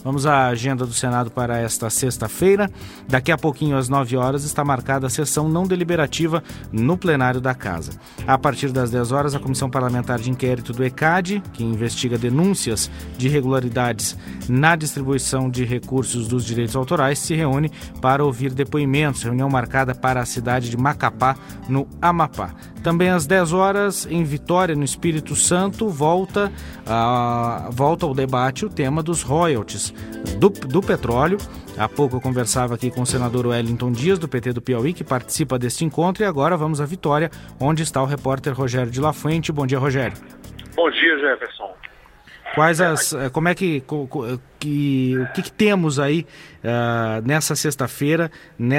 Vamos à agenda do Senado para esta sexta-feira. Daqui a pouquinho, às 9 horas, está marcada a sessão não deliberativa no plenário da Casa. A partir das 10 horas, a Comissão Parlamentar de Inquérito do ECAD, que investiga denúncias de irregularidades na distribuição de recursos dos direitos autorais, se reúne para ouvir depoimentos. Reunião marcada para a cidade de Macapá, no Amapá. Também às 10 horas, em Vitória, no Espírito Santo, volta ao debate o tema dos royalties do petróleo. Há pouco eu conversava aqui com o senador Wellington Dias, do PT do Piauí, que participa deste encontro. E agora vamos a Vitória, onde está o repórter Rogério de La Fuente. Bom dia, Rogério. Bom dia, Jefferson. O que temos aí nessa sexta-feira,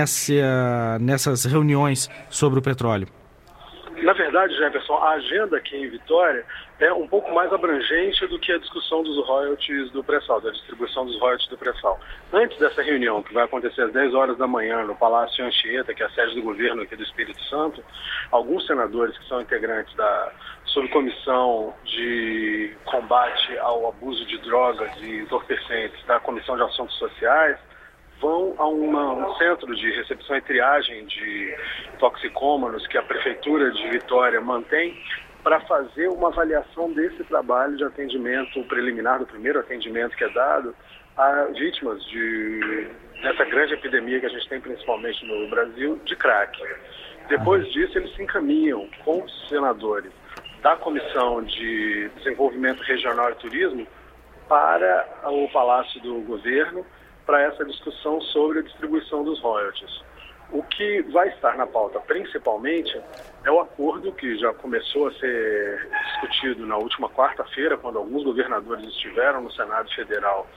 nessas reuniões sobre o petróleo? Na verdade, Jefferson, a agenda aqui em Vitória é um pouco mais abrangente do que a discussão dos royalties do pré-sal, da distribuição dos royalties do pré-sal. Antes dessa reunião, que vai acontecer às 10 horas da manhã no Palácio Anchieta, que é a sede do governo aqui do Espírito Santo, alguns senadores que são integrantes da subcomissão de combate ao abuso de drogas e entorpecentes da Comissão de Assuntos Sociais vão a um centro de recepção e triagem de toxicômanos que a Prefeitura de Vitória mantém para fazer uma avaliação desse trabalho de atendimento preliminar, do primeiro atendimento que é dado a vítimas dessa grande epidemia que a gente tem principalmente no Brasil, de crack. Depois disso, eles se encaminham com os senadores da Comissão de Desenvolvimento Regional e Turismo para o Palácio do Governo, para essa discussão sobre a distribuição dos royalties. O que vai estar na pauta, principalmente, é o acordo que já começou a ser discutido na última quarta-feira, quando alguns governadores estiveram no Senado Federal,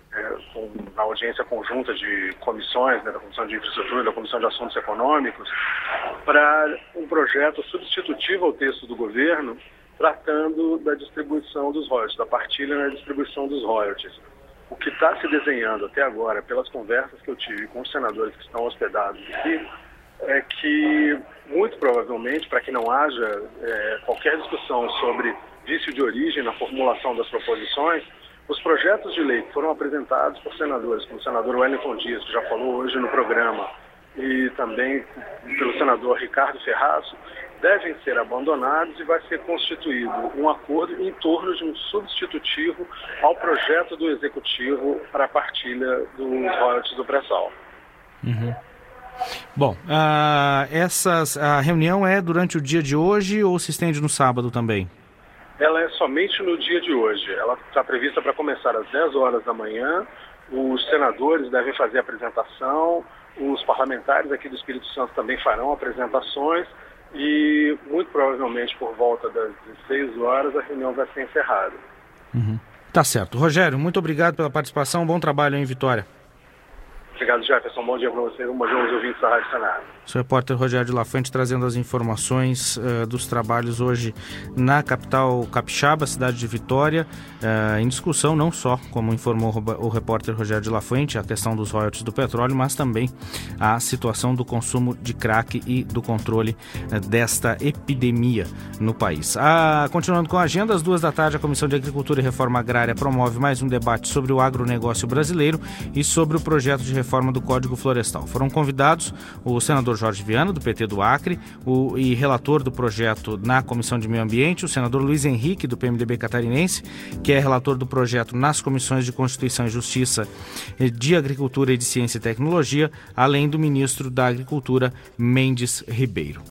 na audiência conjunta de comissões, da Comissão de Infraestrutura e da Comissão de Assuntos Econômicos, para um projeto substitutivo ao texto do governo, tratando da distribuição dos royalties, da partilha na distribuição dos royalties. O que está se desenhando até agora, pelas conversas que eu tive com os senadores que estão hospedados aqui, é que, muito provavelmente, para que não haja qualquer discussão sobre vício de origem na formulação das proposições, os projetos de lei que foram apresentados por senadores, como o senador Wellington Dias, que já falou hoje no programa, e também pelo senador Ricardo Ferrazzo, devem ser abandonados e vai ser constituído um acordo em torno de um substitutivo ao projeto do Executivo para a partilha dos royalties do pré-sal. Uhum. Bom, a reunião é durante o dia de hoje ou se estende no sábado também? Ela é somente no dia de hoje. Ela está prevista para começar às 10 horas da manhã. Os senadores devem fazer a apresentação, os parlamentares aqui do Espírito Santo também farão apresentações e, muito provavelmente, por volta das 16 horas, a reunião vai ser encerrada. Uhum. Tá certo. Rogério, muito obrigado pela participação. Bom trabalho aí em Vitória. Obrigado, Jefferson. Bom dia para você. Bom dia aos ouvintes da Rádio Senado. Sou o repórter Rogério de La Fuente trazendo as informações dos trabalhos hoje na capital capixaba, cidade de Vitória, em discussão não só, como informou o repórter Rogério de La Fuente, a questão dos royalties do petróleo, mas também a situação do consumo de crack e do controle desta epidemia no país. Continuando com a agenda, às 2 da tarde, a Comissão de Agricultura e Reforma Agrária promove mais um debate sobre o agronegócio brasileiro e sobre o projeto de reforma do Código Florestal. Foram convidados o senador Jorge Viana, do PT do Acre, e relator do projeto na Comissão de Meio Ambiente, o senador Luiz Henrique, do PMDB catarinense, que é relator do projeto nas Comissões de Constituição e Justiça, de Agricultura e de Ciência e Tecnologia, além do ministro da Agricultura, Mendes Ribeiro.